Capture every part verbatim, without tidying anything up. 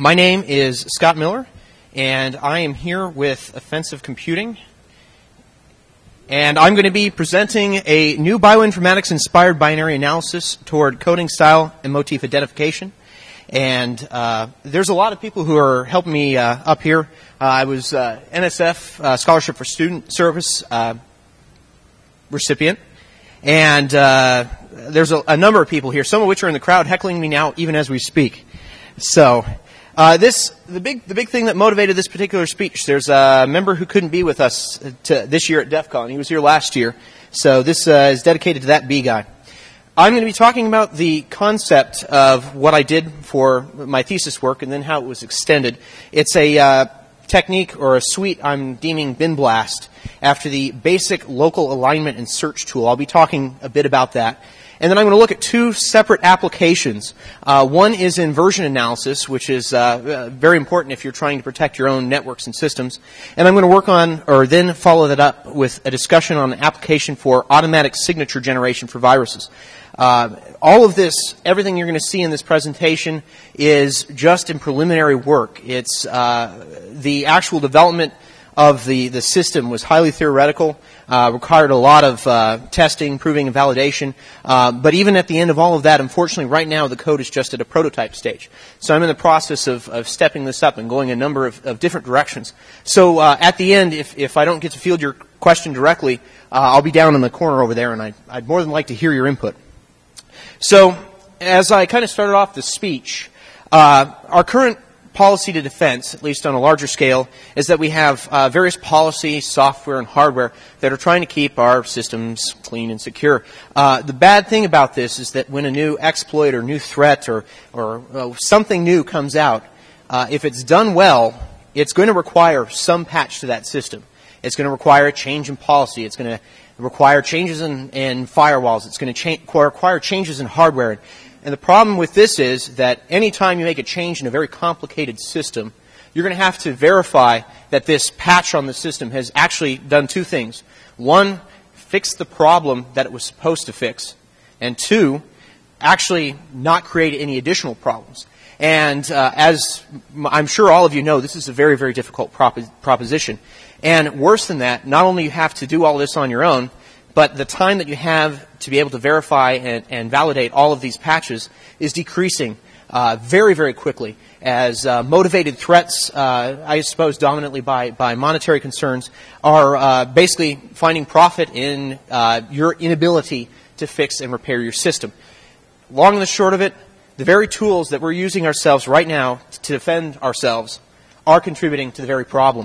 My name is Scott Miller, and I am here with Offensive Computing. And I'm going to be presenting a new bioinformatics-inspired binary analysis toward coding style and motif identification. And uh, there's a lot of people who are helping me uh, up here. Uh, I was uh, N S F uh, Scholarship for Student Service uh, recipient. And uh, there's a, a number of people here, some of which are in the crowd heckling me now even as we speak. So uh, this the big the big thing that motivated this particular speech, there's a member who couldn't be with us to, this year at DEF CON. He was here last year. So this uh, is dedicated to that B guy. I'm going to be talking about the concept of what I did for my thesis work and then how it was extended. It's a uh, technique or a suite I'm deeming Bin Blast after the basic local alignment and search tool. I'll be talking a bit about that. And then I'm going to look at two separate applications. Uh, one is inversion analysis, which is uh, uh, very important if you're trying to protect your own networks and systems. And I'm going to work on, or then follow that up with a discussion on an application for automatic signature generation for viruses. Uh, all of this, everything you're going to see in this presentation is just in preliminary work. It's uh, the actual development of the, the system was highly theoretical, uh, required a lot of uh, testing, proving, and validation. Uh, but even at the end of all of that, unfortunately, right now the code is just at a prototype stage. So I'm in the process of, of stepping this up and going a number of, of different directions. So uh, at the end, if, if I don't get to field your question directly, uh, I'll be down in the corner over there, and I'd, I'd more than like to hear your input. So as I kind of started off the speech, uh, our current policy to defense, at least on a larger scale, is that we have uh, various policy, software, and hardware that are trying to keep our systems clean and secure. Uh, the bad thing about this is that when a new exploit or new threat or, or uh, something new comes out, uh, if it's done well, it's going to require some patch to that system. It's going to require a change in policy. It's going to require changes in, in firewalls. It's going to cha- require changes in hardware. And the problem with this is that any time you make a change in a very complicated system, you're going to have to verify that this patch on the system has actually done two things. One, fix the problem that it was supposed to fix. And two, actually not create any additional problems. And uh, as I'm sure all of you know, this is a very, very difficult prop- proposition. And worse than that, not only you have to do all this on your own, but the time that you have to be able to verify and, and validate all of these patches is decreasing uh, very, very quickly as uh, motivated threats, uh, I suppose dominantly by, by monetary concerns, are uh, basically finding profit in uh, your inability to fix and repair your system. Long and the short of it, the very tools that we're using ourselves right now to defend ourselves are contributing to the very problem.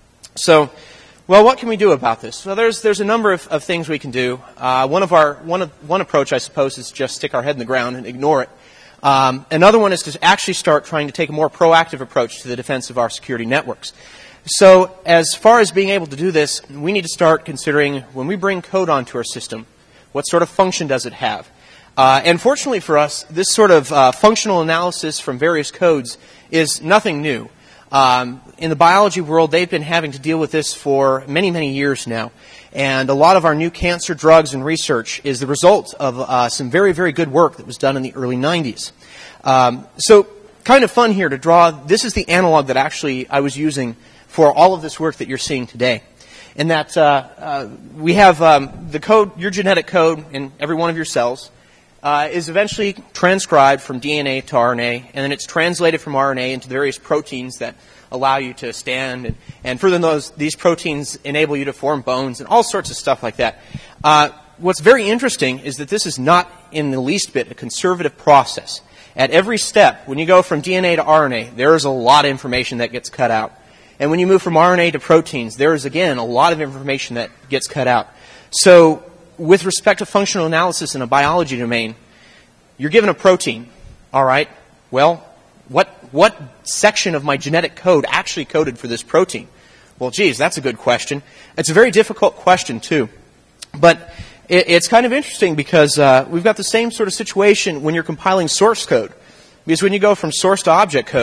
So, well, what can we do about this? Well, there's there's a number of, of things we can do. Uh, one of our one of, one approach, I suppose, is just stick our head in the ground and ignore it. Um, another one is to actually start trying to take a more proactive approach to the defense of our security networks. So, as far as being able to do this, we need to start considering when we bring code onto our system, what sort of function does it have? Uh, and fortunately for us, this sort of uh, functional analysis from various codes is nothing new. Um, in the biology world, they've been having to deal with this for many, many years now. And a lot of our new cancer drugs and research is the result of uh, some very, very good work that was done in the early nineties. Um, so kind of fun here to draw. This is the analog that actually I was using for all of this work that you're seeing today. And that uh, uh, we have um, the code, your genetic code in every one of your cells, Uh, is eventually transcribed from D N A to R N A, and then it's translated from R N A into the various proteins that allow you to stand, and, and further those, these proteins enable you to form bones and all sorts of stuff like that. Uh, what's very interesting is that this is not in the least bit a conservative process. At every step, when you go from D N A to R N A, there is a lot of information that gets cut out. And when you move from R N A to proteins, there is, again, a lot of information that gets cut out. So, with respect to functional analysis in a biology domain, you're given a protein, all right? Well, what what section of my genetic code actually coded for this protein? Well, geez, that's a good question. It's a very difficult question, too. But it, it's kind of interesting because uh, we've got the same sort of situation when you're compiling source code. Because when you go from source to object code,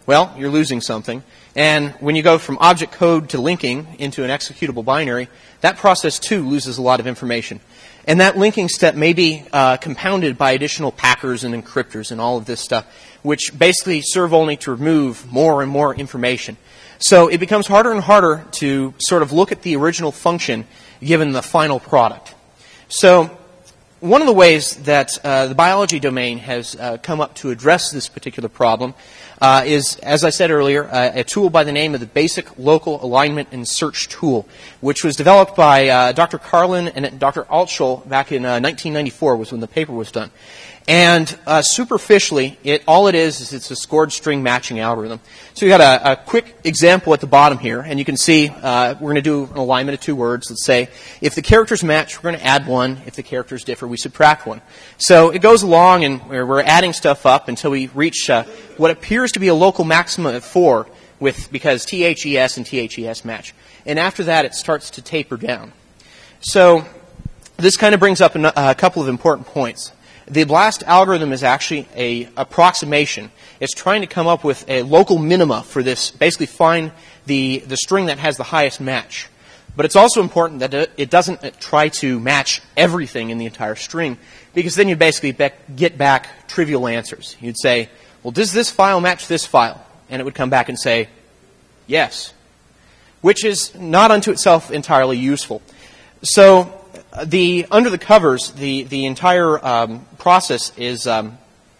well, you're losing something. And when you go from object code to linking into an executable binary, that process too loses a lot of information. And that linking step may be uh, compounded by additional packers and encryptors and all of this stuff, which basically serve only to remove more and more information. So it becomes harder and harder to sort of look at the original function given the final product. So one of the ways that uh, the biology domain has uh, come up to address this particular problem uh, is, as I said earlier, uh, a tool by the name of the Basic Local Alignment and Search Tool, which was developed by uh, Doctor Carlin and Doctor Altschul back in uh, nineteen ninety-four was when the paper was done. And uh, superficially, it, all it is is it's a scored string matching algorithm. So we've got a, a quick example at the bottom here, and you can see uh, we're going to do an alignment of two words. Let's say if the characters match, we're going to add one. If the characters differ, we subtract one. So it goes along, and we're, we're adding stuff up until we reach uh, what appears to be a local maximum of four, with because T H E S and T H E S match. And after that, it starts to taper down. So this kind of brings up a, a couple of important points. The BLAST algorithm is actually a approximation. It's trying to come up with a local minima for this, basically find the, the string that has the highest match. But it's also important that it doesn't try to match everything in the entire string, because then you basically be- get back trivial answers. You'd say, well, does this file match this file? And it would come back and say, yes, which is not unto itself entirely useful. So The under the covers, the the entire um, process is um,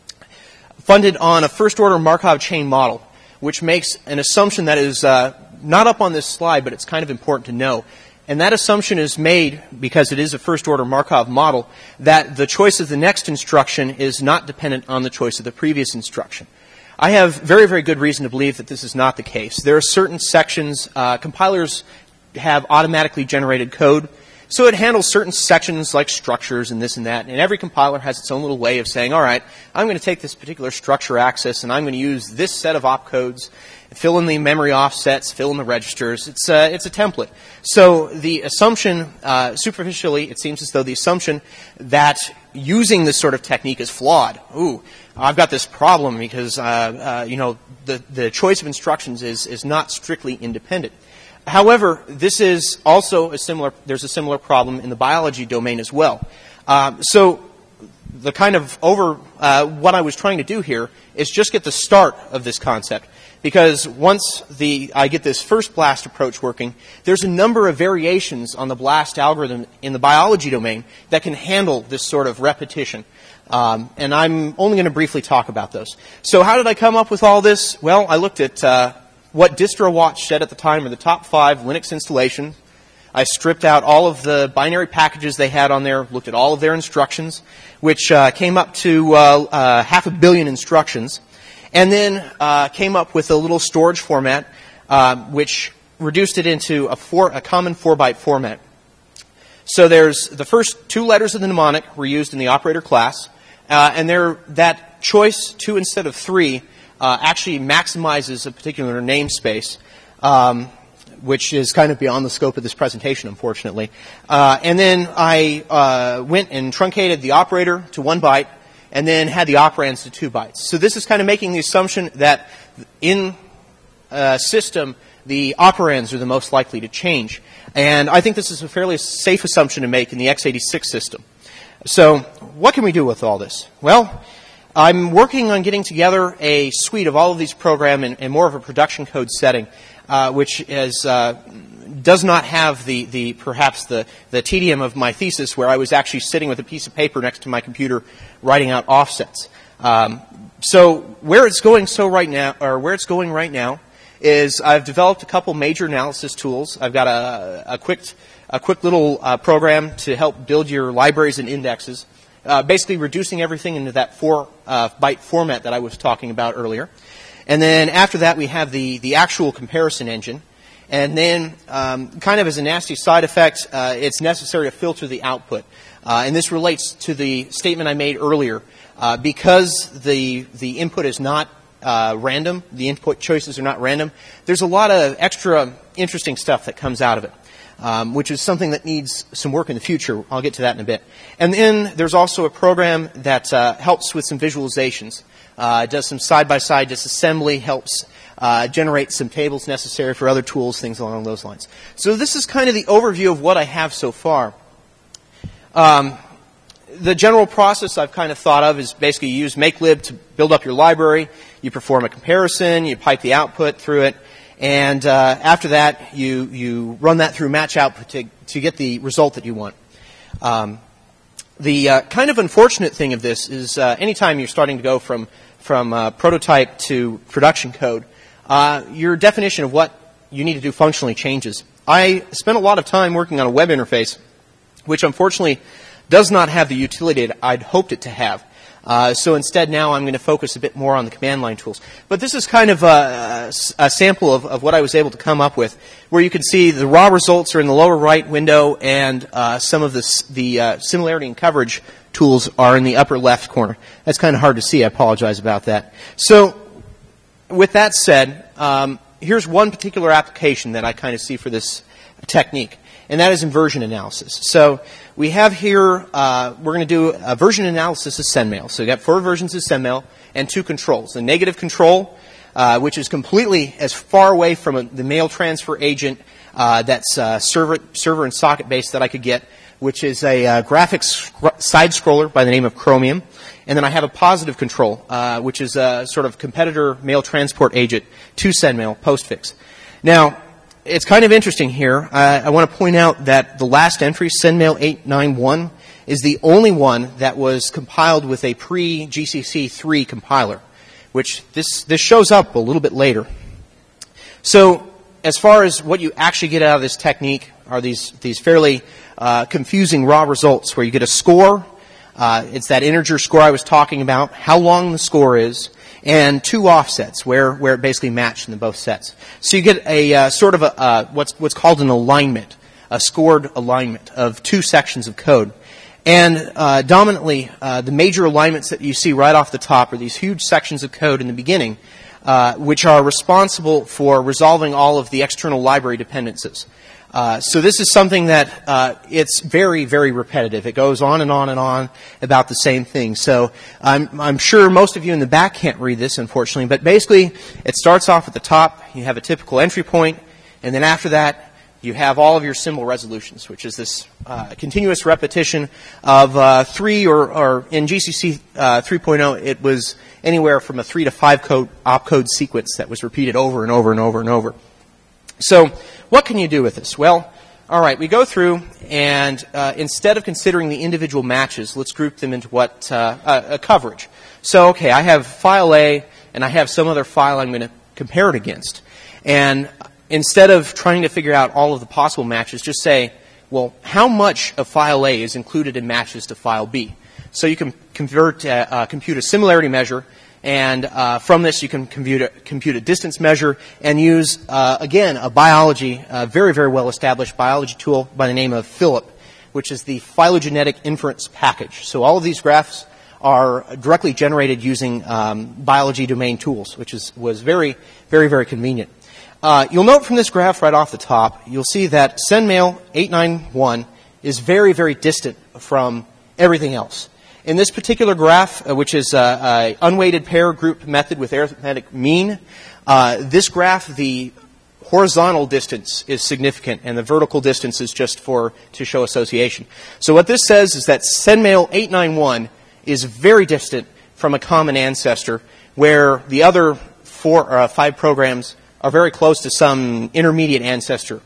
funded on a first-order Markov chain model, which makes an assumption that is uh, not up on this slide, but it's kind of important to know. And that assumption is made because it is a first-order Markov model that the choice of the next instruction is not dependent on the choice of the previous instruction. I have very, very good reason to believe that this is not the case. There are certain sections, uh, compilers have automatically generated code. So it handles certain sections like structures and this and that, and every compiler has its own little way of saying, all right, I'm going to take this particular structure access and I'm going to use this set of opcodes, fill in the memory offsets, fill in the registers. It's a, it's a template. So the assumption, uh, superficially, it seems as though the assumption that using this sort of technique is flawed. Ooh, I've got this problem because, uh, uh, you know, the, the choice of instructions is, is not strictly independent. However, this is also a similar, there's a similar problem in the biology domain as well. Um, so the kind of over, uh, what I was trying to do here is just get the start of this concept. Because once the, I get this first BLAST approach working, there's a number of variations on the BLAST algorithm in the biology domain that can handle this sort of repetition. Um, and I'm only going to briefly talk about those. So how did I come up with all this? Well, I looked at uh, what DistroWatch said at the time were the top five Linux installations. I stripped out all of the binary packages they had on there, looked at all of their instructions, which uh, came up to uh, uh, half a billion instructions, and then uh, came up with a little storage format, uh, which reduced it into a, four, a common four-byte format. So there's the first two letters of the mnemonic were used in the operator class, uh, and there that choice, two instead of three, Uh, actually maximizes a particular namespace, um, which is kind of beyond the scope of this presentation, unfortunately. Uh, and then I uh, went and truncated the operator to one byte, and then had the operands to two bytes. So this is kind of making the assumption that in a system, the operands are the most likely to change. And I think this is a fairly safe assumption to make in the x eighty-six system. So what can we do with all this? Well, I'm working on getting together a suite of all of these programs in, in more of a production code setting, uh, which is, uh, does not have the, the perhaps the, the tedium of my thesis, where I was actually sitting with a piece of paper next to my computer writing out offsets. Um, so where it's going so right now, or where it's going right now, is I've developed a couple major analysis tools. I've got a, a quick a quick little uh, program to help build your libraries and indexes. Uh, basically reducing everything into that four uh, byte format that I was talking about earlier. And then after that, we have the, the actual comparison engine. And then, um, kind of as a nasty side effect, uh, it's necessary to filter the output. Uh, and this relates to the statement I made earlier. Uh, because the, the input is not uh, random, the input choices are not random, there's a lot of extra interesting stuff that comes out of it. Um, which is something that needs some work in the future. I'll get to that in a bit. And then there's also a program that uh, helps with some visualizations. uh, does some side-by-side disassembly, helps uh, generate some tables necessary for other tools, things along those lines. So this is kind of the overview of what I have so far. Um, the general process I've kind of thought of is basically you use makelib to build up your library, you perform a comparison, you pipe the output through it, and uh, after that you, you run that through match output to, to get the result that you want. Um, the uh, kind of unfortunate thing of this is uh, anytime you're starting to go from, from uh, prototype to production code, uh, your definition of what you need to do functionally changes. I spent a lot of time working on a web interface, which unfortunately does not have the utility that I'd hoped it to have. Uh, so instead now I'm going to focus a bit more on the command line tools. But this is kind of a, a sample of, of what I was able to come up with, where you can see the raw results are in the lower right window, and uh, some of the, the uh, similarity and coverage tools are in the upper left corner. That's kind of hard to see. I apologize about that. So with that said, um, here's one particular application that I kind of see for this technique, and that is inversion analysis. So we have here, uh, we're going to do a version analysis of SendMail. So we've got four versions of SendMail and two controls. The negative control, uh, which is completely as far away from a, the mail transfer agent uh, that's uh, server, server and socket based that I could get, which is a uh, graphics side scroller by the name of Chromium. And then I have a positive control, uh, which is a sort of competitor mail transport agent to SendMail, Postfix. Now, it's kind of interesting here. Uh, I want to point out that the last entry, SendMail eight nine one, is the only one that was compiled with a pre-G C C three compiler, which this, this shows up a little bit later. So as far as what you actually get out of this technique are these, these fairly uh, confusing raw results where you get a score. Uh, it's that integer score I was talking about, how long the score is, and two offsets where, where it basically matched in both sets. So you get a uh, sort of a, uh, what's, what's called an alignment, a scored alignment of two sections of code. And uh, dominantly, uh, the major alignments that you see right off the top are these huge sections of code in the beginning, uh, which are responsible for resolving all of the external library dependencies. Uh, so this is something that uh, it's very, very repetitive. It goes on and on and on about the same thing. So I'm, I'm sure most of you in the back can't read this, unfortunately. But basically, it starts off at the top. You have a typical entry point, and then after that, you have all of your symbol resolutions, which is this uh, continuous repetition of uh, three, or, or in G C C uh, three point oh, it was anywhere from a three to five code opcode sequence that was repeated over and over and over and over. So what can you do with this? Well, all right, we go through, and uh, instead of considering the individual matches, let's group them into what uh, a, a coverage. So, okay, I have file A, and I have some other file I'm going to compare it against. And instead of trying to figure out all of the possible matches, just say, well, how much of file A is included in matches to file B? So you can convert, uh, uh, compute a similarity measure, and uh, from this you can compute a, compute a distance measure and use, uh, again, a biology, uh, very, very well-established biology tool by the name of Philip, which is the phylogenetic inference package. So all of these graphs are directly generated using um, biology domain tools, which is, was very, very, very convenient. Uh, you'll note from this graph right off the top, you'll see that SendMail eight nine one is very, very distant from everything else. In this particular graph, uh, which is an unweighted pair group method with arithmetic mean, uh, this graph, the horizontal distance is significant, and the vertical distance is just for to show association. So what this says is that SendMail eight nine one is very distant from a common ancestor, where the other four or uh, five programs are very close to some intermediate ancestor.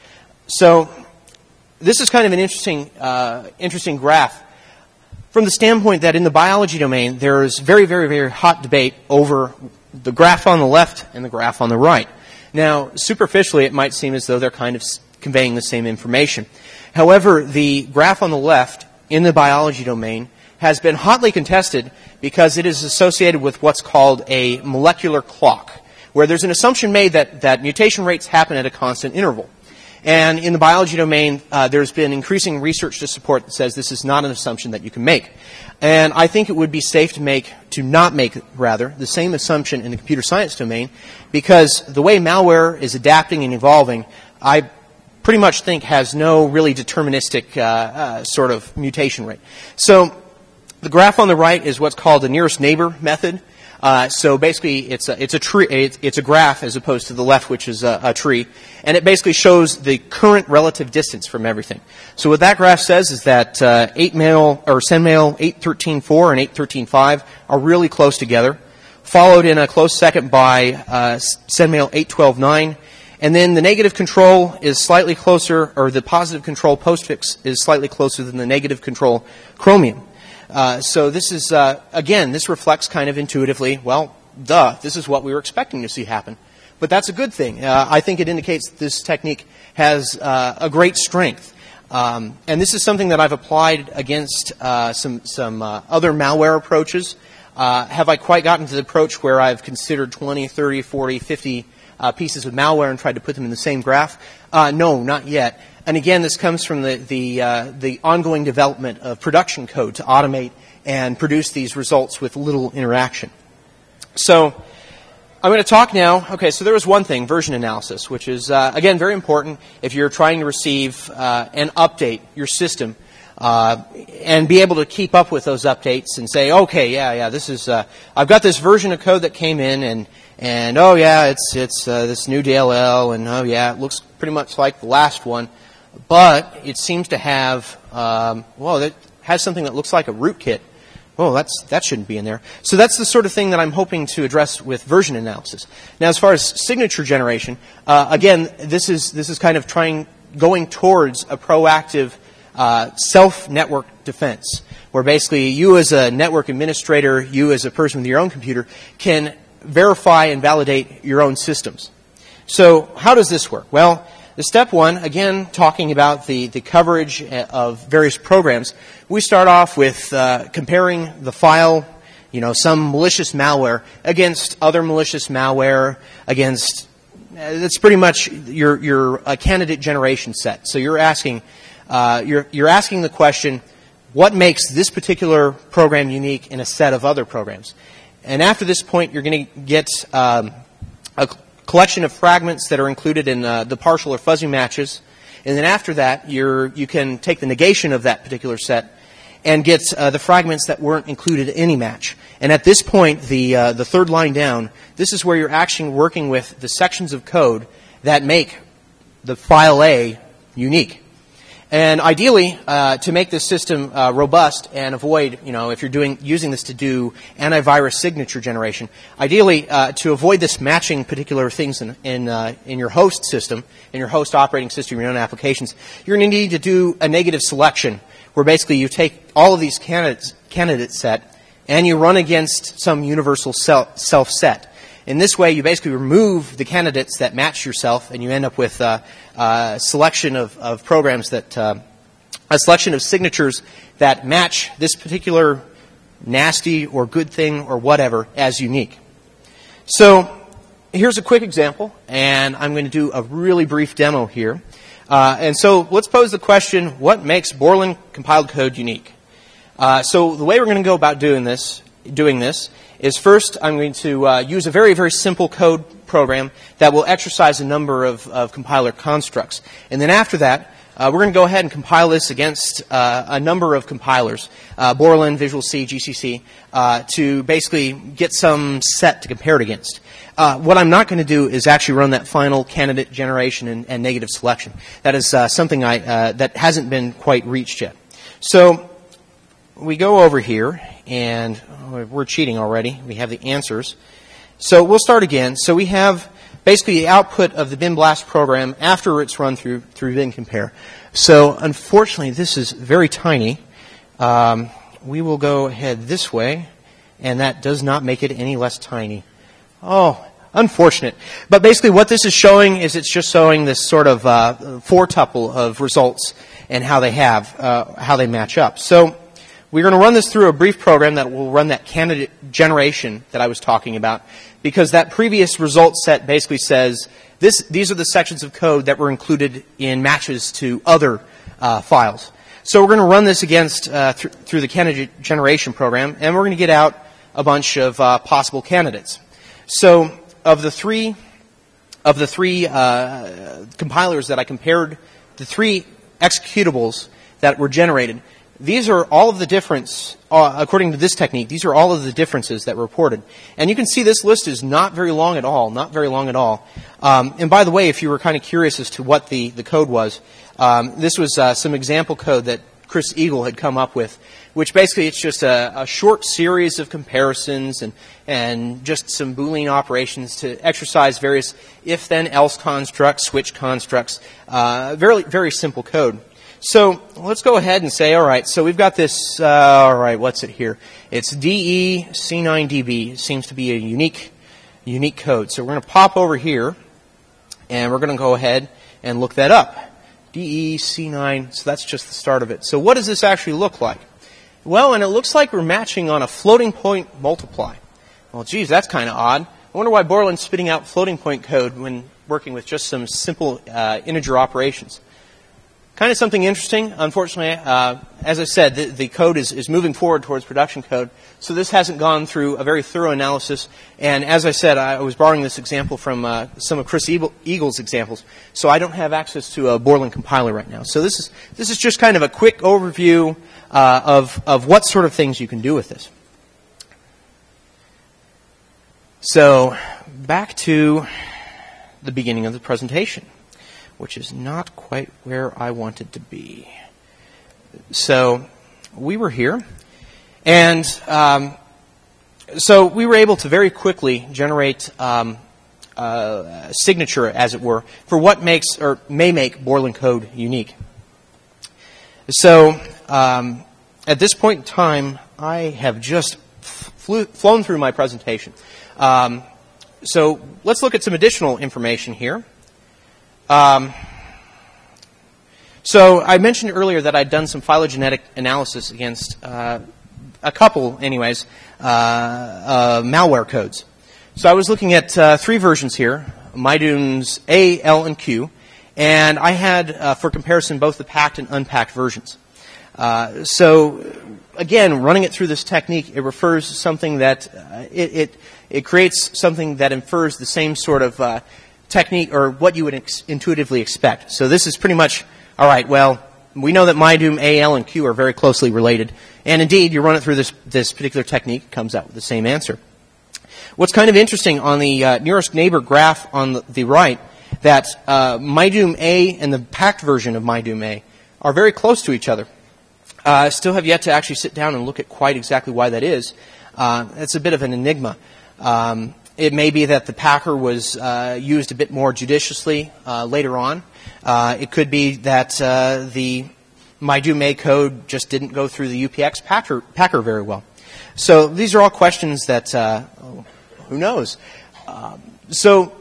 So this is kind of an interesting, uh, interesting graph from the standpoint that in the biology domain, there is very, very, very hot debate over the graph on the left and the graph on the right. Now, superficially, it might seem as though they're kind of conveying the same information. However, the graph on the left in the biology domain has been hotly contested because it is associated with what's called a molecular clock, where there's an assumption made that, that mutation rates happen at a constant interval. And in the biology domain, uh, there's been increasing research to support that says this is not an assumption that you can make. And I think it would be safe to make, to not make, rather, the same assumption in the computer science domain, because the way malware is adapting and evolving, I pretty much think has no really deterministic uh, uh, sort of mutation rate. So the graph on the right is what's called the nearest neighbor method. Uh, so basically, it's a, it's a tree, it's, it's a graph as opposed to the left, which is a, a tree, and it basically shows the current relative distance from everything. So what that graph says is that uh, eight mail or SendMail eight thirteen four and eight thirteen five are really close together, followed in a close second by uh, SendMail eight twelve nine. And then the negative control is slightly closer, or the positive control postfix is slightly closer than the negative control Chromium. Uh, so this is, uh, again, this reflects kind of intuitively, well, duh, this is what we were expecting to see happen. But that's a good thing. Uh, I think it indicates that this technique has uh, a great strength. Um, and this is something that I've applied against uh, some, some uh, other malware approaches. Uh, have I quite gotten to the approach where I've considered twenty, thirty, forty, fifty Uh, pieces of malware and tried to put them in the same graph? Uh, no, not yet. And again, this comes from the the, uh, the ongoing development of production code to automate and produce these results with little interaction. So I'm going to talk now. Okay, so there was one thing, version analysis, which is uh, again very important if you're trying to receive uh, and update your system. Uh, and be able to keep up with those updates and say, okay, yeah, yeah, this is, uh, I've got this version of code that came in, and, and oh yeah, it's, it's, uh, this new D L L, and oh yeah, it looks pretty much like the last one, but it seems to have, um, well, it has something that looks like a rootkit. Oh, that's, that shouldn't be in there. So that's the sort of thing that I'm hoping to address with version analysis. Now, as far as signature generation, uh, again, this is, this is kind of trying, going towards a proactive Uh, self-network defense, where basically you as a network administrator, you as a person with your own computer, can verify and validate your own systems. So how does this work? Well, the step one, again, talking about the, the coverage of various programs, we start off with uh, comparing the file, you know, some malicious malware against other malicious malware, against, uh, that's pretty much your, your uh, candidate generation set. So you're asking, Uh, you're, you're asking the question, what makes this particular program unique in a set of other programs? And after this point, you're going to get um, a collection of fragments that are included in uh, the partial or fuzzy matches. And then after that, you're, you can take the negation of that particular set and get uh, the fragments that weren't included in any match. And at this point, the, uh, the third line down, this is where you're actually working with the sections of code that make the file A unique. And ideally, uh, to make this system uh, robust and avoid, you know, if you're doing using this to do antivirus signature generation, ideally uh, to avoid this matching particular things in in, uh, in your host system, in your host operating system, your own applications, you're going to need to do a negative selection, where basically you take all of these candidates candidate set and you run against some universal self set. In this way, you basically remove the candidates that match yourself, and you end up with uh, a selection of, of programs that, uh, a selection of signatures that match this particular nasty or good thing or whatever as unique. So here's a quick example, and I'm going to do a really brief demo here. Uh, and so let's pose the question, what makes Borland compiled code unique? Uh, so the way we're going to go about doing this, doing this is first I'm going to uh, use a very, very simple code program that will exercise a number of, of compiler constructs. And then after that, uh, we're going to go ahead and compile this against uh, a number of compilers, uh, Borland, Visual C, G C C, uh, to basically get some set to compare it against. Uh, what I'm not going to do is actually run that final candidate generation and, and negative selection. That is uh, something I, uh, that hasn't been quite reached yet. So we go over here, and we're cheating already. We have the answers. So we'll start again. So we have basically the output of the bin blast program after it's run through through bin compare. So unfortunately, this is very tiny. Um, we will go ahead this way, and that does not make it any less tiny. Oh, unfortunate. But basically what this is showing is it's just showing this sort of uh, four tuple of results and how they have, uh, how they match up. So we're going to run this through a brief program that will run that candidate generation that I was talking about, because that previous result set basically says this, these are the sections of code that were included in matches to other uh, files. So we're going to run this against uh, th through the candidate generation program, and we're going to get out a bunch of uh, possible candidates. So of the three of the three uh, compilers that I compared, the three executables that were generated, these are all of the difference, uh, according to this technique, these are all of the differences that were reported. And you can see this list is not very long at all, not very long at all. Um, and by the way, if you were kind of curious as to what the, the code was, um, this was uh, some example code that Chris Eagle had come up with, which basically it's just a, a short series of comparisons and, and just some Boolean operations to exercise various if-then-else constructs, switch constructs, uh, very, very simple code. So let's go ahead and say, all right, so we've got this, uh, all right, what's it here? It's D E C nine D B. It seems to be a unique, unique code. So we're going to pop over here, and we're going to go ahead and look that up. D E C nine, so that's just the start of it. So what does this actually look like? Well, and it looks like we're matching on a floating point multiply. Well, geez, that's kind of odd. I wonder why Borland's spitting out floating point code when working with just some simple uh, integer operations. Kind of something interesting. Unfortunately, uh, as I said, the, the code is, is moving forward towards production code, so this hasn't gone through a very thorough analysis. And as I said, I was borrowing this example from uh, some of Chris Eagle's examples, so I don't have access to a Borland compiler right now. So this is this is just kind of a quick overview uh, of of what sort of things you can do with this. So back to the beginning of the presentation, which is not quite where I wanted to be. So we were here, and um, so we were able to very quickly generate um, a signature, as it were, for what makes or may make Borland code unique. So um, at this point in time, I have just flew, flown through my presentation. Um, so let's look at some additional information here. Um, so I mentioned earlier that I'd done some phylogenetic analysis against uh, a couple, anyways, uh, uh, malware codes. So I was looking at uh, three versions here, MyDooms A, L, and Q, and I had, uh, for comparison, both the packed and unpacked versions. Uh, so again, running it through this technique, it refers to something that uh, it, it it creates something that infers the same sort of uh, technique or what you would ex- intuitively expect. So this is pretty much, all right, well, we know that MyDoom A, L, and Q are very closely related. And indeed, you run it through this, this particular technique, it comes out with the same answer. What's kind of interesting on the uh, nearest neighbor graph on the, the right, that uh, MyDoom A and the packed version of MyDoom A are very close to each other. I uh, still have yet to actually sit down and look at quite exactly why that is. Uh, it's a bit of an enigma. Um, it may be that the packer was uh, used a bit more judiciously uh, later on. Uh, it could be that uh, the MyDoom A code just didn't go through the U P X packer, packer very well. So these are all questions that, uh, oh, who knows? Uh, so,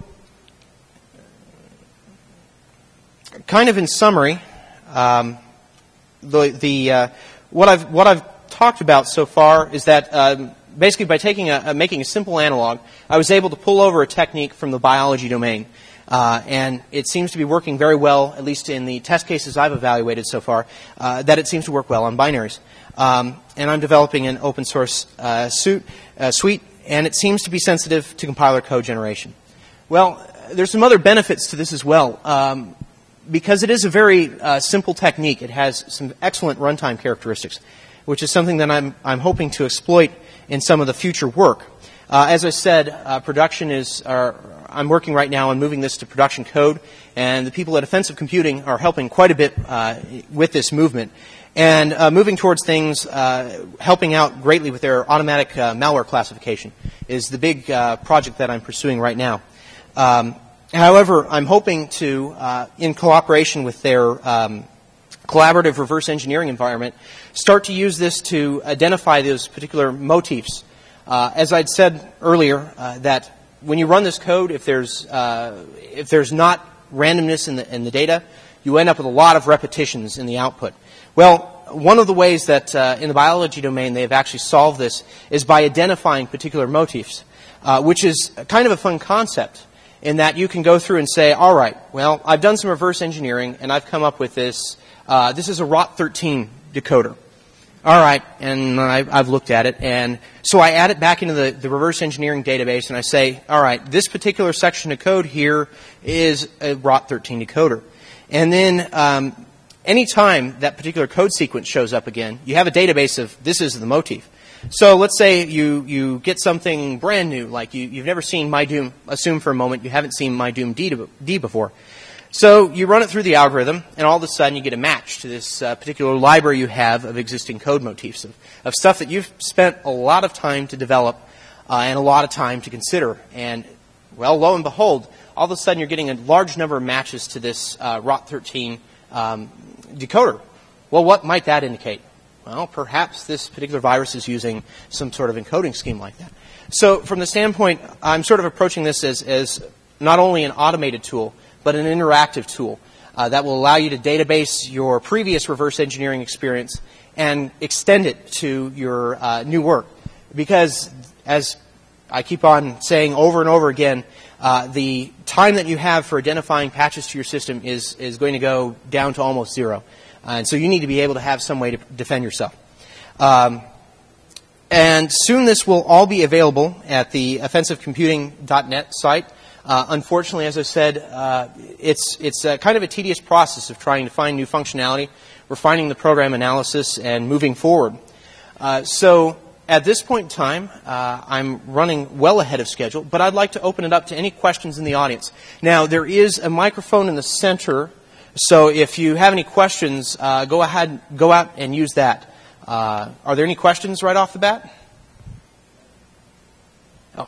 kind of in summary, um, the the uh, what I've what I've talked about so far is that um, basically by taking a, a making a simple analog, I was able to pull over a technique from the biology domain. Uh, and it seems to be working very well, at least in the test cases I've evaluated so far, uh, that it seems to work well on binaries. Um, and I'm developing an open source uh, suite, uh, suite, and it seems to be sensitive to compiler code generation. Well, there's some other benefits to this as well. Um, because it is a very uh, simple technique, it has some excellent runtime characteristics, which is something that I'm, I'm hoping to exploit in some of the future work. Uh, as I said, uh, production is, uh, I'm working right now on moving this to production code, and the people at Offensive Computing are helping quite a bit uh, with this movement. And uh, moving towards things, uh, helping out greatly with their automatic uh, malware classification is the big uh, project that I'm pursuing right now. Um, however, I'm hoping to, uh, in cooperation with their um, collaborative reverse engineering environment, start to use this to identify those particular motifs. Uh, as I'd said earlier, uh, that when you run this code, if there's uh, if there's not randomness in the in the data, you end up with a lot of repetitions in the output. Well, one of the ways that uh, in the biology domain they have actually solved this is by identifying particular motifs, uh, which is kind of a fun concept in that you can go through and say, all right, well, I've done some reverse engineering and I've come up with this. Uh, this is a R O T thirteen decoder. All right, and I've, I've looked at it, and so I add it back into the, the reverse engineering database, and I say, all right, this particular section of code here is a R O T thirteen decoder. And then um, anytime that particular code sequence shows up again, you have a database of this is the motif. So let's say you, you get something brand new, like you, you've never seen MyDoom, assume for a moment you haven't seen MyDoom D, D before. So you run it through the algorithm, and all of a sudden you get a match to this uh, particular library you have of existing code motifs, of, of stuff that you've spent a lot of time to develop uh, and a lot of time to consider. And, well, lo and behold, all of a sudden you're getting a large number of matches to this uh, R O T thirteen um, decoder. Well, what might that indicate? Well, perhaps this particular virus is using some sort of encoding scheme like that. So from the standpoint, I'm sort of approaching this as, as not only an automated tool, but an interactive tool uh, that will allow you to database your previous reverse engineering experience and extend it to your uh, new work. Because, as I keep on saying over and over again, uh, the time that you have for identifying patches to your system is, is going to go down to almost zero. Uh, and so you need to be able to have some way to defend yourself. Um, and soon this will all be available at the offensive computing dot net site. Uh, unfortunately, as I said, uh, it's, it's a kind of a tedious process of trying to find new functionality, refining the program analysis, and moving forward. Uh, so at this point in time, uh, I'm running well ahead of schedule, but I'd like to open it up to any questions in the audience. Now, there is a microphone in the center, so if you have any questions, uh, go ahead, go out and use that. Uh, are there any questions right off the bat? Oh.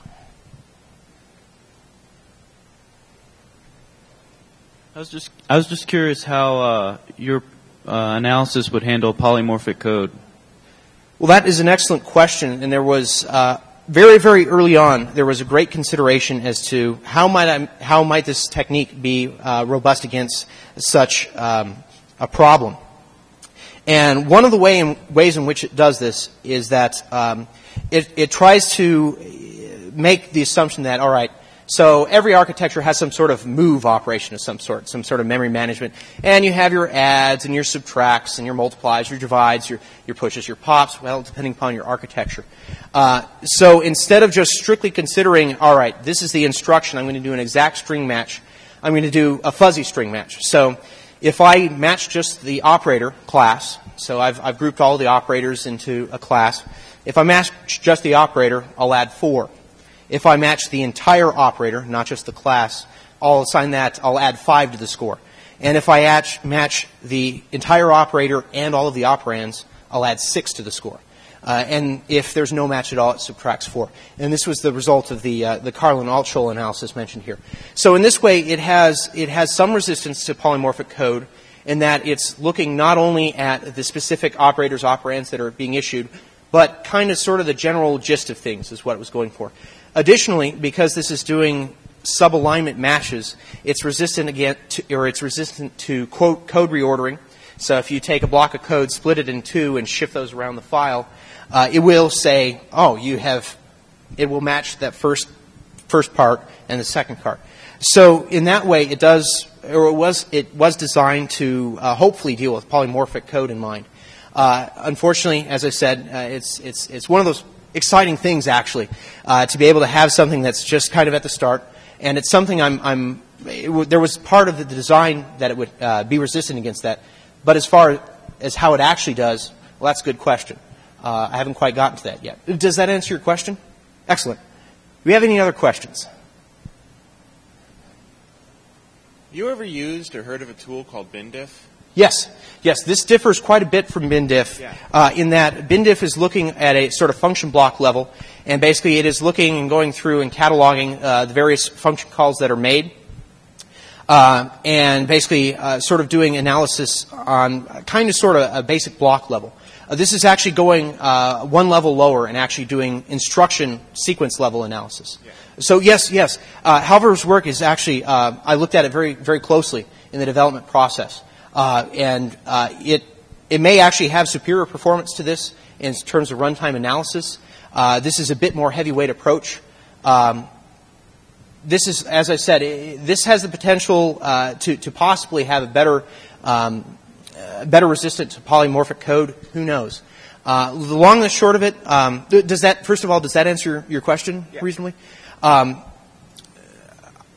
I was just I was just curious how uh, your uh, analysis would handle polymorphic code. Well, that is an excellent question, and there was uh, very, very early on there was a great consideration as to how might I, how might this technique be uh, robust against such um, a problem. And one of the way in, ways in which it does this is that um, it, it tries to make the assumption that, all right, so every architecture has some sort of move operation of some sort, some sort of memory management. And you have your adds and your subtracts and your multiplies, your divides, your, your pushes, your pops, well, depending upon your architecture. Uh, so instead of just strictly considering, all right, this is the instruction, I'm going to do an exact string match, I'm going to do a fuzzy string match. So if I match just the operator class, so I've, I've grouped all the operators into a class. If I match just the operator, I'll add four. If I match the entire operator, not just the class, I'll assign that, I'll add five to the score. And if I match, match the entire operator and all of the operands, I'll add six to the score. Uh, and if there's no match at all, it subtracts four. And this was the result of the uh, the Carlin-Altschul analysis mentioned here. So in this way, it has it has some resistance to polymorphic code in that it's looking not only at the specific operators, operands that are being issued, but kind of sort of the general gist of things is what it was going for. Additionally, because this is doing sub-alignment matches, it's resistant again to, or it's resistant to quote code reordering. So if you take a block of code, split it in two, and shift those around the file, uh, it will say, oh, you have, it will match that first first part and the second part. So in that way, it does, or it was, it was designed to uh, hopefully deal with polymorphic code in mind. Uh, unfortunately, as I said, uh, it's it's it's one of those exciting things, actually, uh, to be able to have something that's just kind of at the start, and it's something I'm. I'm it w- there was part of the design that it would uh, be resistant against that, but as far as how it actually does, well, that's a good question. Uh, I haven't quite gotten to that yet. Does that answer your question? Excellent. Do we have any other questions? You ever used or heard of a tool called BinDiff? Yes. Yes, this differs quite a bit from BinDiff yeah. uh, in that BinDiff is looking at a sort of function block level, and basically it is looking and going through and cataloging uh, the various function calls that are made, uh, and basically uh, sort of doing analysis on kind of sort of a basic block level. Uh, this is actually going uh, one level lower and actually doing instruction sequence level analysis. Yeah. So yes, yes, uh, Halvor's work is actually, uh, I looked at it very, very closely in the development process. Uh, and uh, it it may actually have superior performance to this in terms of runtime analysis. Uh, this is a bit more heavyweight approach. Um, this is, as I said, it, this has the potential uh, to to possibly have a better um, uh, better resistant to polymorphic code. Who knows? Uh, the long and the short of it, um, does that first of all does that answer your question yeah. reasonably? Um,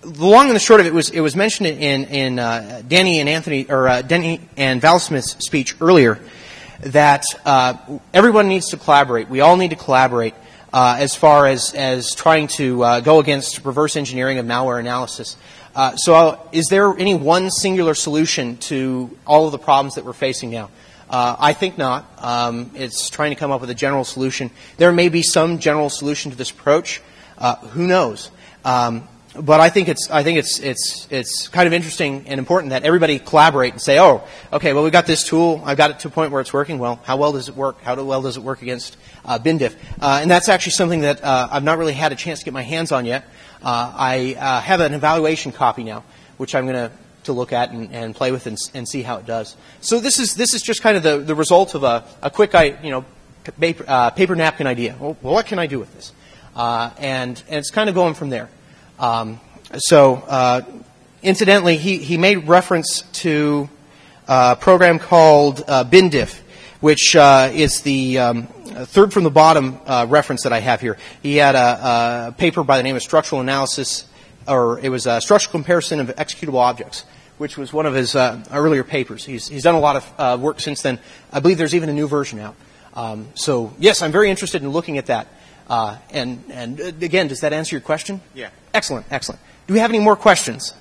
the long and the short of it was it was mentioned in in uh, Danny and Anthony or uh, Danny and Val Smith's speech earlier that uh, everyone needs to collaborate. We all need to collaborate uh, as far as as trying to uh, go against reverse engineering of malware analysis. Uh, so, uh, is there any one singular solution to all of the problems that we're facing now? Uh, I think not. Um, it's trying to come up with a general solution. There may be some general solution to this approach. Uh, who knows? Um, but I think it's I think it's it's it's kind of interesting and important that everybody collaborate and say, oh, okay, well, we got this tool. I've got it to a point where it's working. Well, how well does it work? How well does it work against uh, BinDiff? Uh, and that's actually something that uh, I've not really had a chance to get my hands on yet. Uh, I uh, have an evaluation copy now, which I'm going to to look at and, and play with and, and see how it does. So this is this is just kind of the, the result of a, a quick, you know, paper, uh, paper napkin idea. Well, what can I do with this? Uh, and, and it's kind of going from there. Um, so, uh, incidentally, he, he made reference to a program called uh, BinDiff, which uh, is the um, third from the bottom uh, reference that I have here. He had a, a paper by the name of Structural Analysis, or it was a Structural Comparison of Executable Objects, which was one of his uh, earlier papers. He's, he's done a lot of uh, work since then. I believe there's even a new version out. Um, so, yes, I'm very interested in looking at that. Uh, and, and uh, again, does that answer your question? Yeah. Excellent, excellent. Do we have any more questions?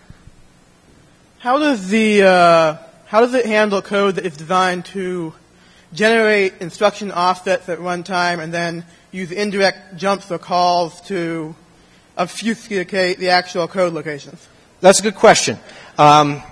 How does the uh, how does it handle code that is designed to generate instruction offsets at runtime and then use indirect jumps or calls to obfuscate the actual code locations? That's a good question. Um,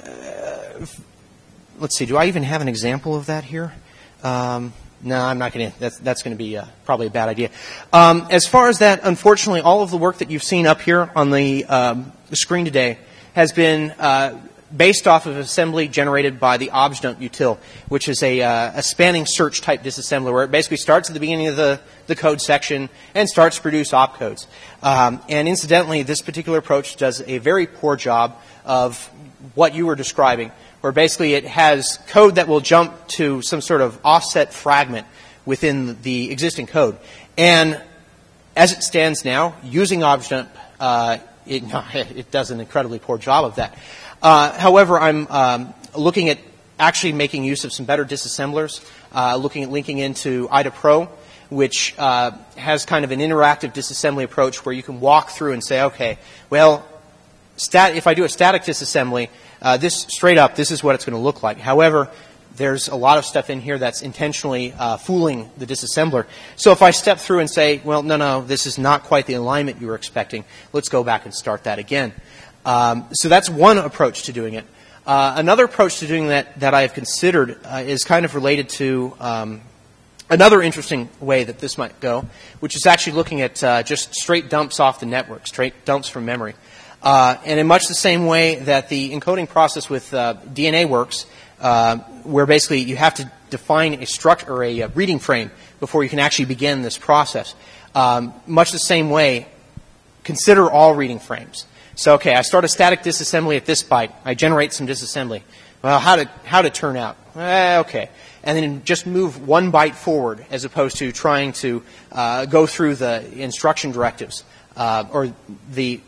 uh, let's see. Do I even have an example of that here? Um, no, I'm not going to. That's, that's going to be uh, probably a bad idea. Um, as far as that, unfortunately, all of the work that you've seen up here on the, um, the screen today has been uh, based off of assembly generated by the objdump util, which is a, uh, a spanning search type disassembler where it basically starts at the beginning of the, the code section and starts to produce opcodes. Um, and incidentally, this particular approach does a very poor job of what you were describing, where basically it has code that will jump to some sort of offset fragment within the existing code. And as it stands now, using objdump, uh, it, it does an incredibly poor job of that. Uh, however, I'm um, looking at actually making use of some better disassemblers, uh, looking at linking into I D A Pro, which uh, has kind of an interactive disassembly approach where you can walk through and say, okay, well, stat- if I do a static disassembly, uh, this straight up, this is what it's going to look like. However, there's a lot of stuff in here that's intentionally uh, fooling the disassembler. So if I step through and say, well, no, no, this is not quite the alignment you were expecting, let's go back and start that again. Um, so that's one approach to doing it. Uh, another approach to doing that that I have considered uh, is kind of related to um, another interesting way that this might go, which is actually looking at uh, just straight dumps off the network, straight dumps from memory. Uh, and in much the same way that the encoding process with uh, D N A works, uh, where basically you have to define a struct or a, a reading frame before you can actually begin this process. Um, much the same way, consider all reading frames. So, okay, I start a static disassembly at this byte. I generate some disassembly. Well, how to how to turn out? Eh, okay, and then just move one byte forward as opposed to trying to uh, go through the instruction directives uh, or the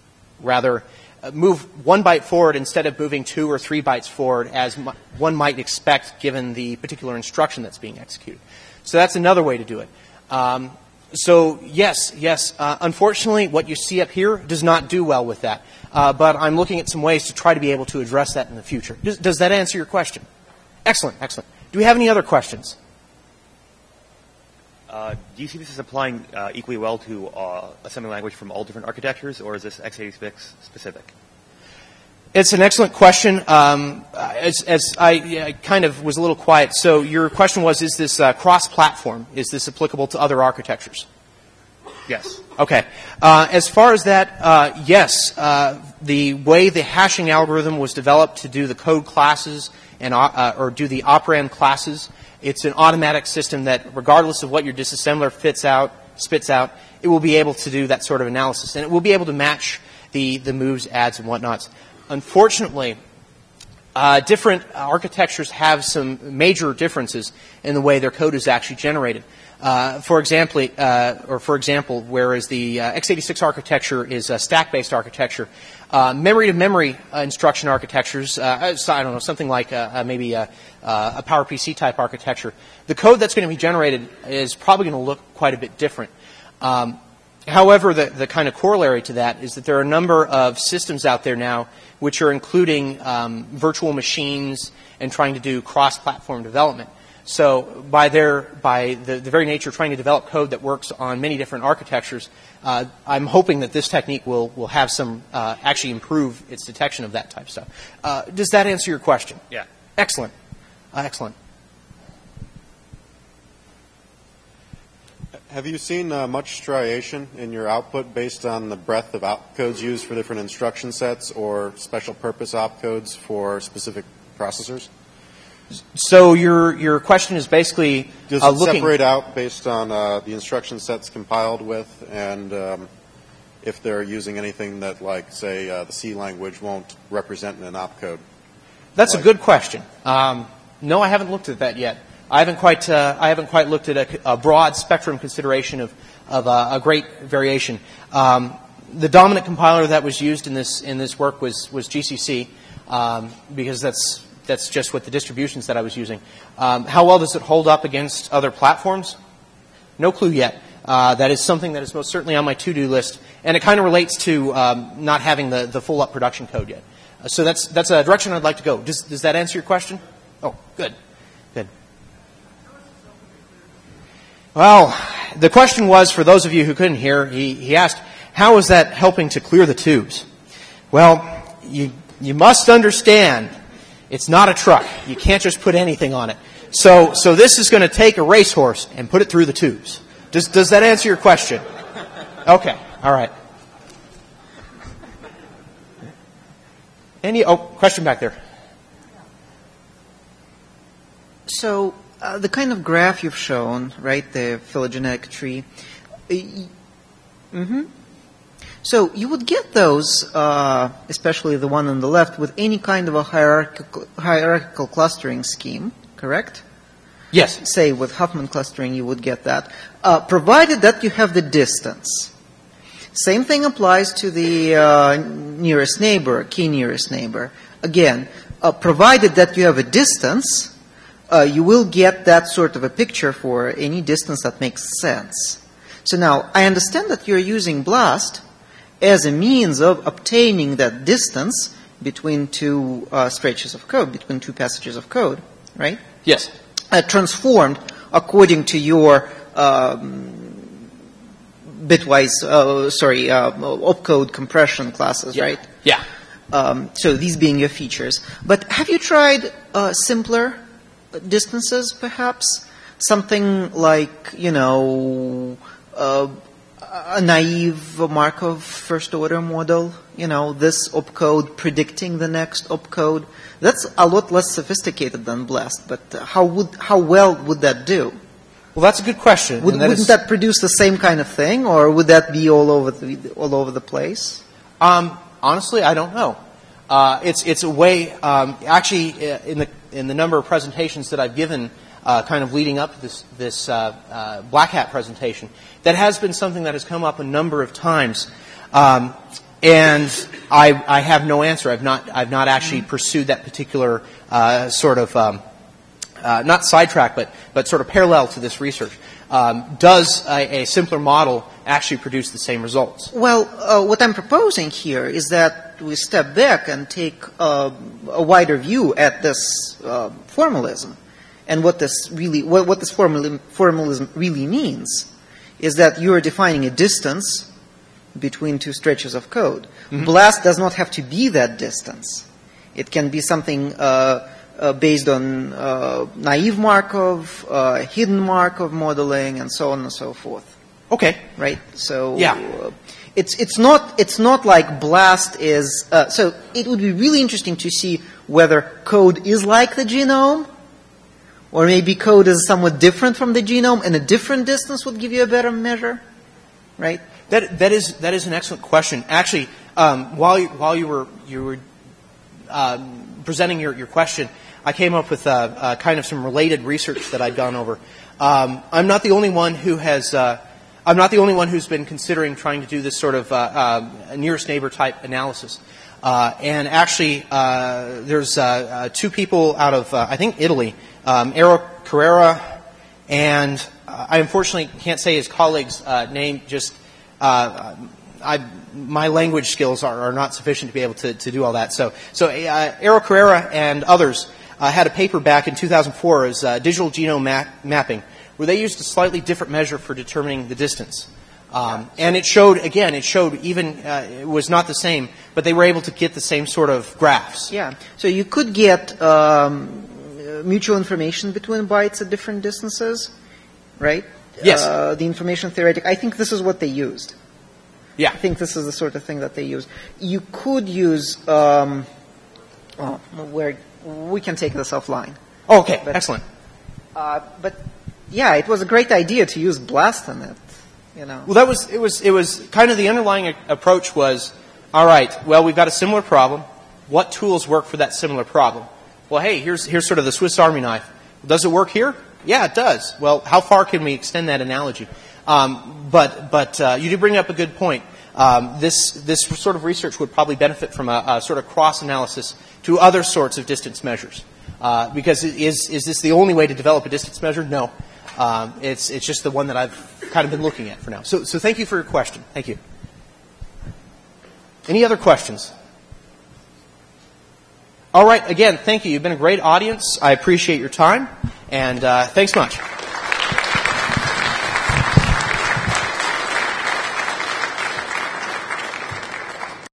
rather uh, move one byte forward instead of moving two or three bytes forward as m- one might expect given the particular instruction that's being executed. So that's another way to do it. Um, so yes, yes, uh, unfortunately what you see up here does not do well with that. Uh, but I'm looking at some ways to try to be able to address that in the future. Does, does that answer your question? Excellent, excellent. Do we have any other questions? Uh, do you see this as applying uh, equally well to uh, assembly language from all different architectures, or is this x eighty-six specific? It's an excellent question. Um, as, as I, I kind of was a little quiet, so your question was, is this uh, cross-platform? Is this applicable to other architectures? Yes. Okay. Uh, as far as that, uh, yes. Uh, the way the hashing algorithm was developed to do the code classes and uh, or do the operand classes, it's an automatic system that, regardless of what your disassembler fits out, spits out, it will be able to do that sort of analysis, and it will be able to match the the moves, adds, and whatnots. Unfortunately, uh, different architectures have some major differences in the way their code is actually generated. Uh, for example, uh, or for example, whereas the uh, x eighty-six architecture is a stack-based architecture, uh, memory-to-memory uh, instruction architectures, uh, so I don't know, something like uh, uh, maybe a, uh, a PowerPC type architecture, the code that's going to be generated is probably going to look quite a bit different. Um, however, the, the kind of corollary to that is that there are a number of systems out there now which are including um, virtual machines and trying to do cross-platform development. So by their by the, the very nature of trying to develop code that works on many different architectures, uh, I'm hoping that this technique will will have some uh, actually improve its detection of that type of stuff. Uh, does that answer your question? Yeah. Excellent. Uh, excellent. Have you seen uh, much striation in your output based on the breadth of opcodes used for different instruction sets or special purpose opcodes for specific processors? So your your question is basically Does uh, it looking separate out based on uh, the instruction sets compiled with, and um, if they're using anything that, like, say, uh, the C language won't represent in an opcode? That's like, a good question. Um, no, I haven't looked at that yet. I haven't quite uh, I haven't quite looked at a, a broad spectrum consideration of of uh, a great variation. Um, the dominant compiler that was used in this in this work was was G C C um, because that's That's just what the distributions that I was using. Um, how well does it hold up against other platforms? No clue yet. Uh, that is something that is most certainly on my to-do list, and it kind of relates to um, not having the, the full-up production code yet. Uh, so that's that's a direction I'd like to go. Does does that answer your question? Oh, good, good. Well, the question was, for those of you who couldn't hear, he he asked, how is that helping to clear the tubes? Well, you you must understand. It's not a truck. You can't just put anything on it. So, so this is going to take a racehorse and put it through the tubes. Does, does that answer your question? Okay. All right. Any, oh, question back there. So, uh, the kind of graph you've shown, right, the phylogenetic tree, uh, mm-hmm. So you would get those, uh, especially the one on the left, with any kind of a hierarchical, hierarchical clustering scheme, correct? Yes. Say with Huffman clustering you would get that, uh, provided that you have the distance. Same thing applies to the uh, nearest neighbor, key nearest neighbor. Again, uh, provided that you have a distance, uh, you will get that sort of a picture for any distance that makes sense. So now, I understand that you're using BLAST as a means of obtaining that distance between two uh, stretches of code, between two passages of code, right? Yes. Uh, transformed according to your um, bitwise, uh, sorry, uh, opcode compression classes, yeah. right? Yeah. Um, so these being your features. But have you tried uh, simpler distances, perhaps? Something like, you know, uh, a naive Markov first-order model, you know, this opcode predicting the next opcode. That's a lot less sophisticated than BLAST, but how would how well would that do? Well, that's a good question. Would, that wouldn't is, that produce the same kind of thing, or would that be all over the all over the place? Um, honestly, I don't know. Uh, it's it's a way. Um, actually, in the in the number of presentations that I've given, uh, kind of leading up to this this uh, uh, Black Hat presentation, that has been something that has come up a number of times, um, and I I have no answer. I've not I've not actually pursued that particular uh, sort of um, uh, not sidetrack, but but sort of parallel to this research. Um, does a, a simpler model actually produce the same results? Well, uh, what I'm proposing here is that we step back and take uh, a wider view at this uh, formalism, and what this really, what, what this formalism, formalism really means is that you are defining a distance between two stretches of code. Mm-hmm. BLAST does not have to be that distance. It can be something uh, uh, based on uh, naive Markov, uh, hidden Markov modeling, and so on and so forth. Okay. Right. So yeah. uh, it's it's not it's not like BLAST is. Uh, so it would be really interesting to see whether code is like the genome, or maybe code is somewhat different from the genome, and a different distance would give you a better measure. Right. That that is that is an excellent question. Actually, um, while you, while you were you were um, presenting your your question, I came up with uh, uh, kind of some related research that I'd gone over. Um, I'm not the only one who has. Uh, I'm not the only one who's been considering trying to do this sort of uh, uh, nearest neighbor type analysis. Uh, and actually, uh, there's uh, uh, two people out of uh, I think Italy, um, Eero Carrera, and uh, I unfortunately can't say his colleague's uh, name. Just uh, I, my language skills are, are not sufficient to be able to, to do all that. So, so uh, Eero Carrera and others uh, had a paper back in two thousand four as uh, digital genome map- mapping, where they used a slightly different measure for determining the distance. Um, and it showed, again, it showed even, uh, it was not the same, but they were able to get the same sort of graphs. Yeah. So you could get um, mutual information between bytes at different distances, right? Yes. Uh, the information theoretic. I think this is what they used. Yeah. I think this is the sort of thing that they use. You could use, um, oh, where we can take this offline. Oh, okay, But- excellent. Uh, but yeah, it was a great idea to use BLAST on it. You know. Well, that was, it was, it was kind of the underlying a- approach was, all right, well, we've got a similar problem. What tools work for that similar problem? Well, hey, here's, here's sort of the Swiss Army knife. Does it work here? Yeah, it does. Well, how far can we extend that analogy? Um, but, but, uh, you did bring up a good point. Um, this, this sort of research would probably benefit from a, a sort of cross-analysis to other sorts of distance measures. Uh, because is, is this the only way to develop a distance measure? No. Um, it's, it's just the one that I've kind of been looking at for now. So, so thank you for your question. Thank you. Any other questions? All right. Again, thank you. You've been a great audience. I appreciate your time. And uh, thanks much.